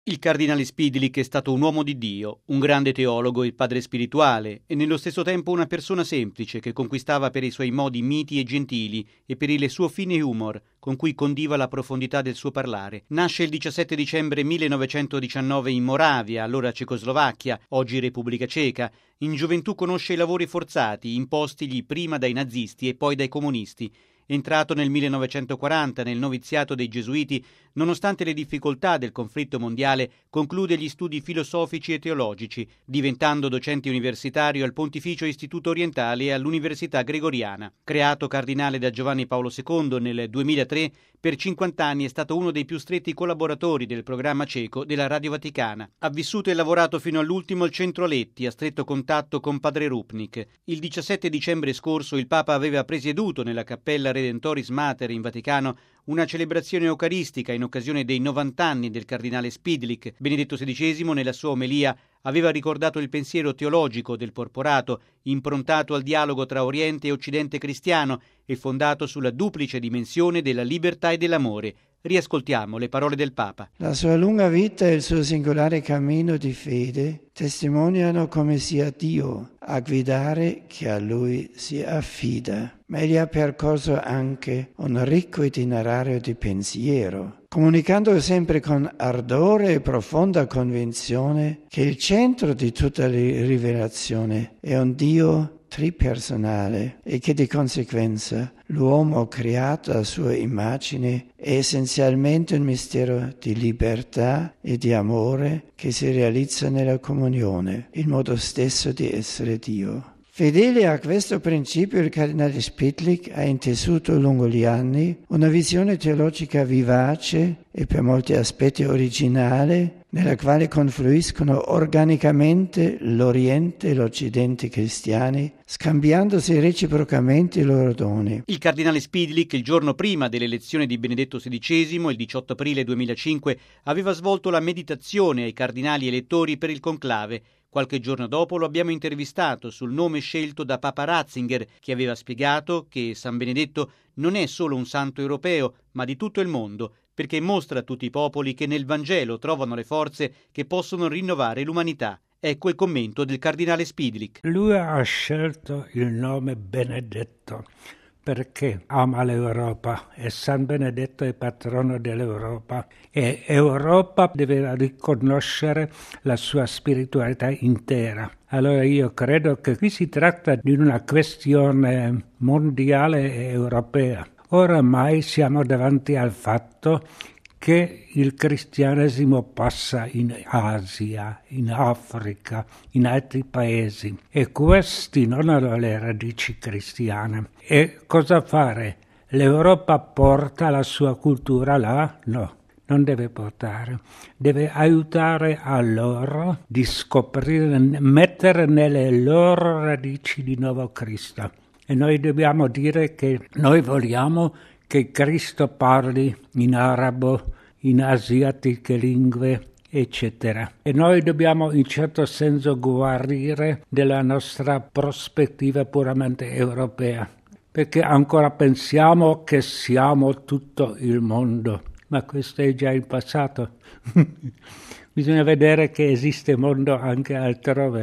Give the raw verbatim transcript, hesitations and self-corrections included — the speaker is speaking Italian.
Il cardinale Spidlick è stato un uomo di Dio, un grande teologo e padre spirituale, e nello stesso tempo una persona semplice che conquistava per i suoi modi miti e gentili e per il suo fine humor, con cui condiva la profondità del suo parlare. Nasce il diciassette dicembre millenovecentodiciannove in Moravia, allora Cecoslovacchia, oggi Repubblica Ceca. In gioventù conosce i lavori forzati, impostigli prima dai nazisti e poi dai comunisti. Entrato nel millenovecentoquaranta nel noviziato dei Gesuiti, nonostante le difficoltà del conflitto mondiale, conclude gli studi filosofici e teologici, diventando docente universitario al Pontificio Istituto Orientale e all'Università Gregoriana. Creato cardinale da Giovanni Paolo secondo nel duemilatré, per cinquanta anni è stato uno dei più stretti collaboratori del programma ceco della Radio Vaticana. Ha vissuto e lavorato fino all'ultimo al Centro Aletti, a stretto contatto con padre Rupnik. Il diciassette dicembre scorso il Papa aveva presieduto nella Cappella Redentoris Mater in Vaticano una celebrazione eucaristica in occasione dei novanta anni del cardinale Spidlick. Benedetto sedicesimo, nella sua omelia, aveva ricordato il pensiero teologico del Porporato, improntato al dialogo tra Oriente e Occidente cristiano e fondato sulla duplice dimensione della libertà e dell'amore. Riascoltiamo le parole del Papa. La sua lunga vita e il suo singolare cammino di fede testimoniano come sia Dio a guidare chi a Lui si affida. Ma egli ha percorso anche un ricco itinerario di pensiero, comunicando sempre con ardore e profonda convinzione che il centro di tutta la rivelazione è un Dio tripersonale e che di conseguenza l'uomo creato a sua immagine è essenzialmente un mistero di libertà e di amore che si realizza nella comunione, il modo stesso di essere Dio. Fedele a questo principio, il cardinale Spidlick ha intessuto lungo gli anni una visione teologica vivace e per molti aspetti originale, nella quale confluiscono organicamente l'Oriente e l'Occidente cristiani, scambiandosi reciprocamente i loro doni. Il cardinale Spidlick, il giorno prima dell'elezione di Benedetto sedicesimo, il diciotto aprile duemilacinque, aveva svolto la meditazione ai cardinali elettori per il conclave. Qualche giorno dopo lo abbiamo intervistato sul nome scelto da Papa Ratzinger, che aveva spiegato che San Benedetto non è solo un santo europeo, ma di tutto il mondo, perché mostra a tutti i popoli che nel Vangelo trovano le forze che possono rinnovare l'umanità. Ecco il commento del cardinale Spidlick. Lui ha scelto il nome Benedetto perché ama l'Europa e San Benedetto è patrono dell'Europa e Europa deve riconoscere la sua spiritualità intera. Allora io credo che qui si tratta di una questione mondiale e europea. Oramai siamo davanti al fatto che il cristianesimo passa in Asia, in Africa, in altri paesi e questi non hanno le radici cristiane. E cosa fare? L'Europa porta la sua cultura là? No, non deve portare. Deve aiutare a loro di scoprire, mettere nelle loro radici di nuovo Cristo. E noi dobbiamo dire che noi vogliamo che Cristo parli in arabo, in asiatiche lingue, eccetera. E noi dobbiamo in certo senso guarire della nostra prospettiva puramente europea, perché ancora pensiamo che siamo tutto il mondo, ma questo è già il passato. Bisogna vedere che esiste mondo anche altrove.